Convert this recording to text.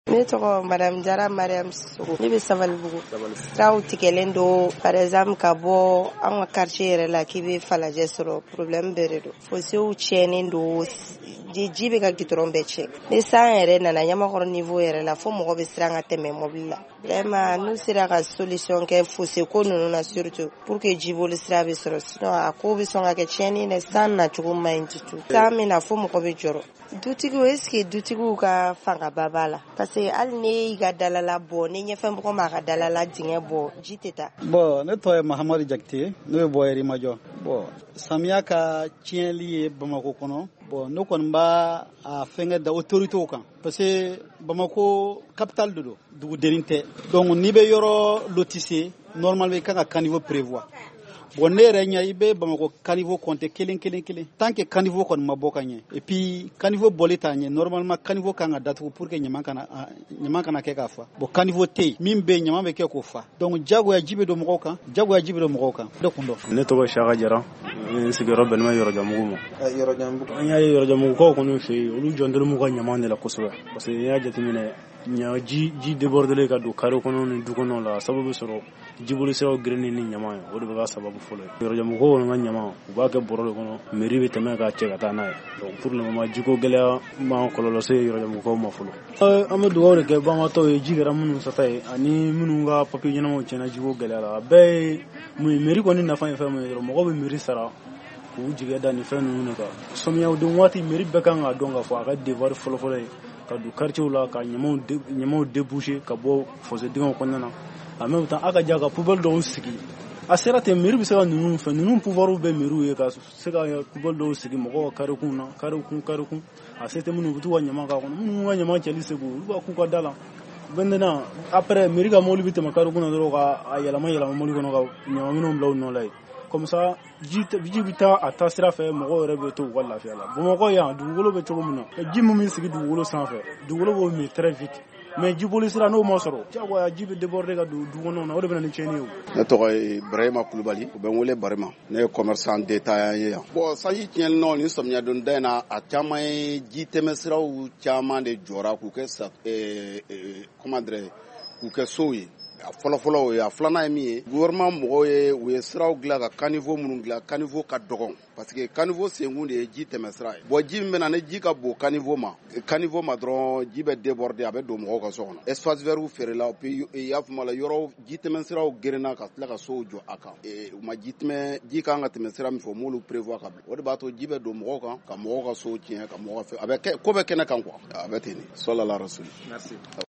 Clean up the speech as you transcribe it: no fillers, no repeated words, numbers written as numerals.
Ne tɔgɔ Madame Jara Mariam Sogo. Ne bɛ Sabalibugu. Siraw tigɛlen don par exemple ka bɔ an ka quartier yɛrɛ la k'i bɛ Falajɛ sɔrɔ problème bɛɛ de don. Fossé tiɲɛnen don. Ji bɛ ka goudron bɛɛ tiɲɛ. Ni san yɛrɛ nana Ɲamakɔrɔ niveau yɛrɛ la fo mɔgɔ bɛ siran ka tɛmɛ mobile la. Vraiment n'u sera ka solution kɛ fossé ko ninnu na surtout pour que jiboli sira bɛ sɔrɔ sinon a ko bɛ sɔn ka kɛ tiɲɛni dɛ san nacogo man ɲi du tout. San min na fo mɔgɔ bɛ jɔrɔ. Dutigiw est-ce que dutigiw ka fangaba b'a la parce que hali ne y'i ka dalala bɔ ni ɲɛfɛmɔgɔ m'a ka dalala dingɛ bɔ ji tɛ taa. Bon ne tɔgɔ ye Mahamadu Jakite ne bɛ bɔ Yirimajɔ. Bon samiya ka tiɲɛli ye Bamako kɔnɔ. Bon ne kɔni b'a a fɛngɛ da autorités kan parce que Bamako capitale de don dugudennin tɛ donc n'i bɛ yɔrɔ lotissé normalement i kan ka caniveau prévoir. Bon ne yɛrɛ ɲɛ i bɛ Bamako caniveau compter kelen tant que caniveau kɔni ma bɔ ka ɲɛ et puis caniveau bɔli t'a ɲɛ normalement caniveau kan ka datugu pour que ɲaman kana kɛ k'a fa. Bon caniveau tɛ yen min bɛ yen ɲaman bɛ kɛ k'o fa donc jagoya ji bɛ don mɔgɔw kan de kun dɔn. Ne tɔgɔ Saka Jara n sigiyɔrɔ bɛnnen bɛ Yɔrɔjanbugu ma. Yɔrɔjanbugu an y'a ye Yɔrɔjanbugukaw kɔni fɛ yen olu jɔndɔlen m'u ka ɲaman de la kosɛbɛ parce que n'i y'a jateminɛ ji débordé ka don carré kɔnɔ ni du kɔnɔ la sababu bɛ sɔrɔ jiboli siraw gerennen ni ɲaman ye o de bɛ ka sababu fɔlɔ ye. Yɔrɔjanbugukaw kɔni ka ɲaman u b'a kɛ bɔrɔ de kɔnɔ mairie bɛ tɛmɛ k'a cɛ ka taa n'a ye donc pour le moment jiko gɛlɛya ma kɔlɔlɔ se Yɔrɔjanbugukaw ma fɔlɔ. An bɛ dugawu de kɛ banbatɔw ye ji kɛra minnu sata ye ani minnu ka papier ɲɛnamaw tiɲɛna jiko gɛlɛya la a bɛɛ ye mun ye mairie kɔni nafa ye fɛn min ye dɔrɔn mɔgɔ bɛ mairie sara k'u jigɛ da nin fɛn ninnu de kan. Samiyaw don waati mairie bɛɛ kan k'a dɔn k'a fɔ a ka devoir fɔlɔfɔlɔ ye ka don quartier la ka ɲamaw déboucher ka bɔ fossé dingɛw kɔnɔna na en même temps a ka ja ka poubelle dɔw sigi a sera ten mairie bɛ se ka ninnu pouvoirs bɛ mairie ye ka se ka poubelle dɔw sigi mɔgɔw ka carré kun a se tɛ minnu u bɛ t'u ka ɲaman k'a kɔnɔ minnu ka ɲaman cɛli segu olu b'a k'u ka da la maintenant après mairie ka mobile bɛ tɛmɛ carré kun na dɔrɔn ka yɛlɛma mobile kɔnɔ ka ɲaman minɛnw bila u nɔ la yen comme ça ji bɛ taa a taa sira fɛ mɔgɔw yɛrɛ bɛ to u ka lafiya la Bamakɔ yan dugukolo bɛ cogo min na ji min bɛ sigi dugukolo sanfɛ dugukolo b'o min très vite mais jiboli sira n'o ma sɔrɔ jagoya ji bɛ déborder ka don du kɔnɔ na o de bɛ na ni tiɲɛni ye. Ne tɔgɔ ye Ibrahima Kulubali u bɛ n wele Barima ne ye commerçant détaillant ye yan. Bon sanji tiɲɛninaw ni samiya don da in na a caman ye ji tɛmɛsiraw caman de jɔra k'u kɛ comment dirais k'u kɛ sow ye. A fɔlɔfɔlɔ o ye a filanan ye min ye gouvernement mɔgɔw ye u ye siraw dilan ka caniveau minnu dilan caniveau ka dɔgɔn parce que caniveau senkun de ye ji tɛmɛsira ye bon ji min bɛ na ni ji ka bon caniveau ma dɔrɔn ji bɛ déborder a bɛ don mɔgɔw ka so kɔnɔ espace vert feerela puis i y'a faamu la yɔrɔ ji tɛmɛsiraw gerenna ka tila ka sow jɔ a kan u ma ji kan ka tɛmɛ sira min fɔ m'olu prévoir ka bila o de b'a to ji bɛ don mɔgɔw kan ka mɔgɔw ka sow tiɲɛ ka mɔgɔw ka fɛn a bɛ kɛ ko bɛ kɛnɛ kan quoi a bɛ ten de sallallahu alaihi wa sallam. Merci.